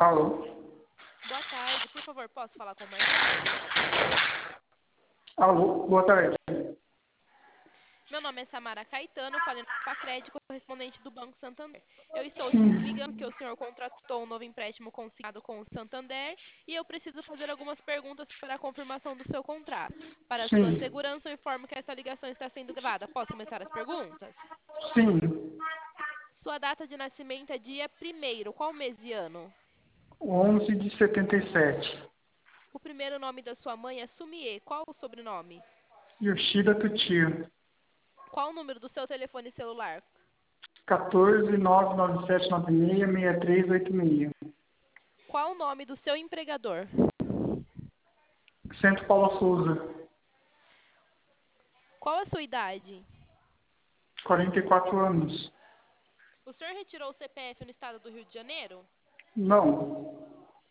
Alô? Boa tarde, por favor, posso falar com o Marcelo? Alô? Boa tarde. Meu nome é Samara Caetano, falando para crédito correspondente do Banco Santander. Eu estou Sim, ligando que o senhor contratou um novo empréstimo consignado com o Santander e eu preciso fazer algumas perguntas para a confirmação do seu contrato. Para a sua sim, segurança, eu informo que essa ligação está sendo gravada. Posso começar as perguntas? sim. Sua data de nascimento é dia 1º. Qual mês e ano? 11 de 77. O primeiro nome da sua mãe é Sumie. Qual o sobrenome? Yoshida Tutia. Qual o número do seu telefone celular? 14 997966386. Qual o nome do seu empregador? Centro Paula Souza. Qual a sua idade? 44 anos. O senhor retirou o CPF no estado do Rio de Janeiro? Não.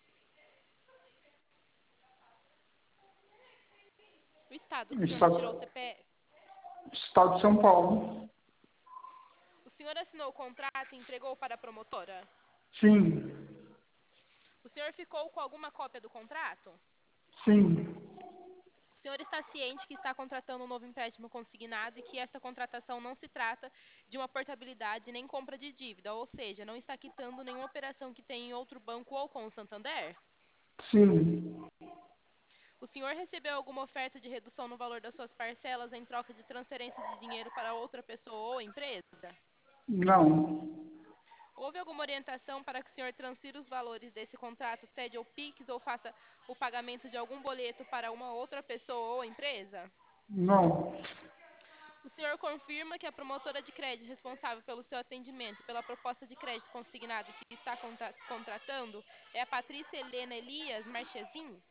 O estado que o senhor retirou o Estado, CPF? Estado de São Paulo. O senhor assinou o contrato e entregou para a promotora? Sim, O senhor ficou com alguma cópia do contrato? sim. O senhor está ciente que está contratando um novo empréstimo consignado e que essa contratação não se trata de uma portabilidade nem compra de dívida, ou seja, não está quitando nenhuma operação que tem em outro banco ou com o Santander? Sim. O senhor recebeu alguma oferta de redução no valor das suas parcelas em troca de transferência de dinheiro para outra pessoa ou empresa? Não. Houve alguma orientação para que o senhor transfira os valores desse contrato, TED ou PIX, ou faça o pagamento de algum boleto para uma outra pessoa ou empresa? Não. O senhor confirma que a promotora de crédito responsável pelo seu atendimento, pela proposta de crédito consignado que está contratando, é a Patrícia Helena Elias Marchesin?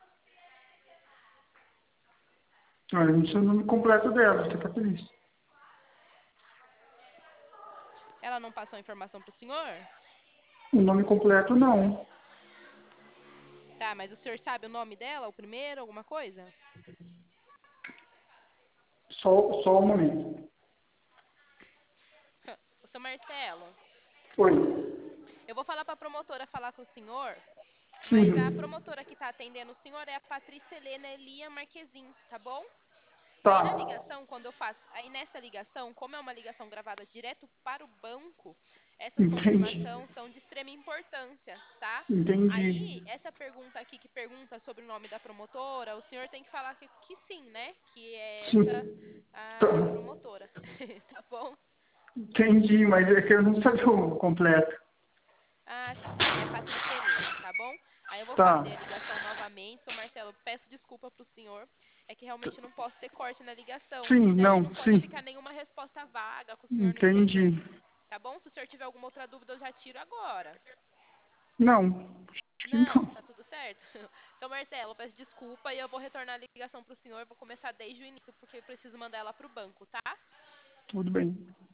Ah, eu não sei o nome completo dela. Você tá feliz? Ela não passou a informação para o senhor? O nome completo, não. Tá, mas o senhor sabe o nome dela, o primeiro, alguma coisa? Só um momento. O seu Marcelo, Oi. eu vou falar para a promotora falar com o senhor, mas a Sim. promotora que está atendendo o senhor é a Patrícia Helena Elia Marquezin, tá bom? Aí na Tá. ligação, quando eu faço, aí nessa ligação, como é uma ligação gravada direto para o banco, essas Entendi. confirmações são de extrema importância, tá? Entendi. Aí, essa pergunta aqui que pergunta sobre o nome da promotora, o senhor tem que falar que sim, né? Que é essa Sim. Tá. a promotora, tá bom? Entendi, mas é que eu não sabia o completo. Ah, tá. É Patrícia Helena, tá bom? Aí eu vou fazer a Tá. ligação novamente. Seu Marcelo, peço desculpa pro senhor. É que realmente não posso ter corte na ligação. Sim, E daí não, não pode sim. ficar nenhuma resposta vaga que o senhor não entendeu. Entendi. Tá bom? Se o senhor tiver alguma outra dúvida, eu já tiro agora. Não, acho que Não, não. tá tudo certo? Seu Marcelo, peço desculpa e eu vou retornar a ligação pro senhor. Vou começar desde o início, porque eu preciso mandar ela pro banco, tá? Tudo bem.